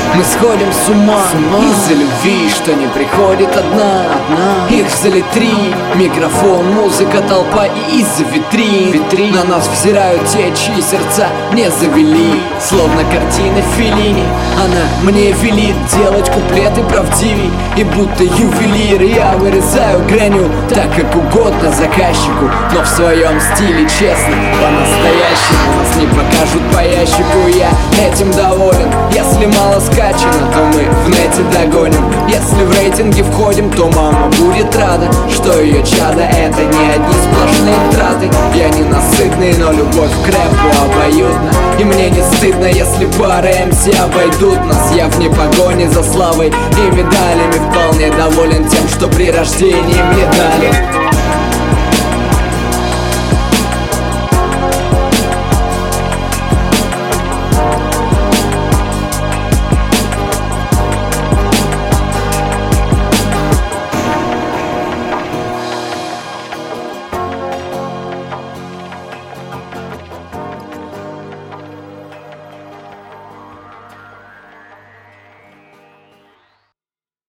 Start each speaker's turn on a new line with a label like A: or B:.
A: Мы сходим с ума из-за любви, что не приходит одна. Их взяли 3: микрофон, музыка, толпа и из-за витрин. На нас взирают те, чьи сердца не завели. Словно картины Феллини, она мне велит делать куплеты правдивей. И будто ювелир я вырезаю граню так, как угодно заказчику, но в своем стиле, честно, по-настоящему. Нас не покажут по ящику, я этим доволен. Если мало скачано, то мы в нете догоним. Если в рейтинге входим, то мама будет рада, что ее чадо — это не одни сплошные траты. Я ненасытный, но любовь к рэпу обоюдна. И мне не стыдно, если пары МС обойдут нас. Я вне погони за славой и медалями вполне доволен тем, что при рождении мне дали.